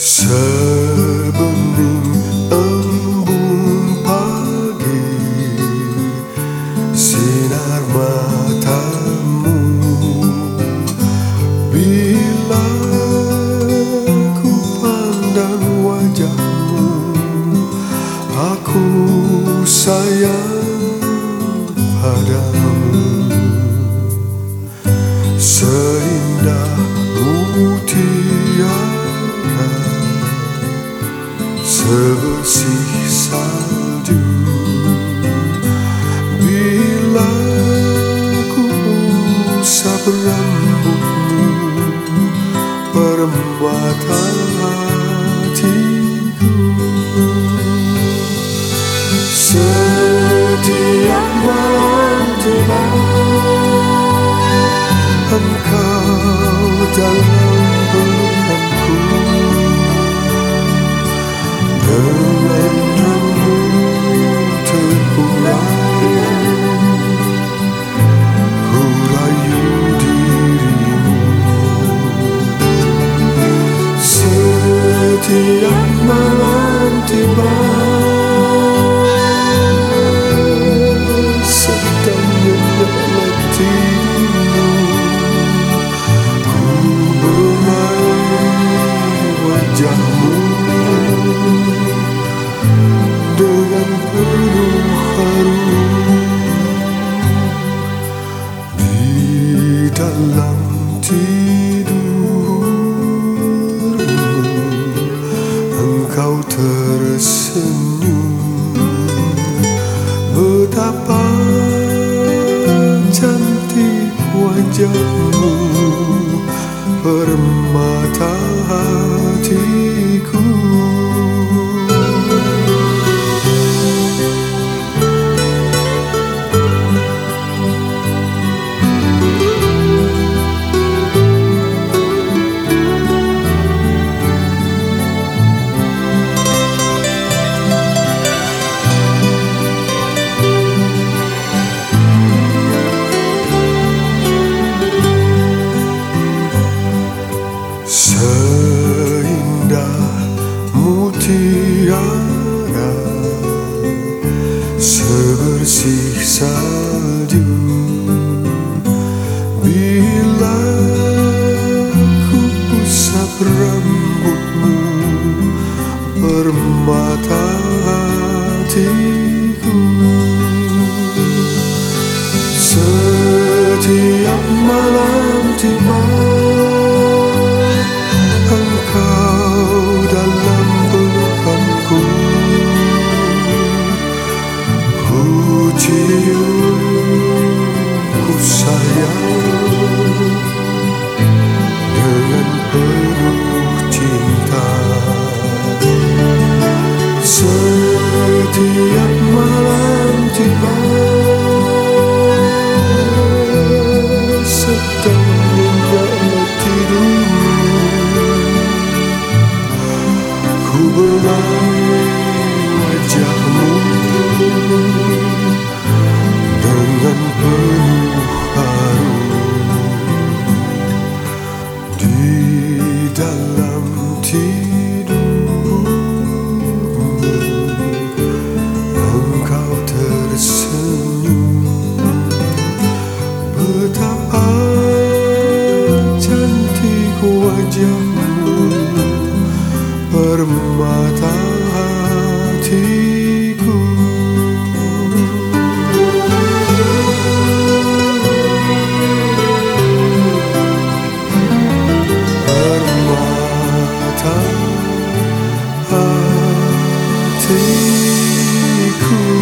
Sebening embun pagi, sinar matamu. Bila ku pandang wajahmu, aku sayang padamu. Seindah mutiara, sebersih salju. Bila ku usap rambutmu, permata hatiku. Setiap malam tiba, engkau dalam pelukanku. Dengan rambut terurai, ku rayu dirimu. Setiap malam tiba, sedang nyenyak letihmu, ku meraih wajahmu dengan penuh harum. Di dalam tidurmu, engkau tersenyum. Betapa cantik wajahmu, permata hatiku. Seindah mutiara, sebersih salju. Bila ku usap rambutmu, permata hatiku. Setiap malam tiba, engkau dalam pelukanku. Ku cium, ku sayang dengan penuh cinta. Setiap malam tiba, sedang nyenyak letihmu, ku meraih wajahmu dengan penuh harum. Di dalam tidurmu, engkau tersenyum. Betapa cantik wajahmu, permata hatiku. Permata hatiku.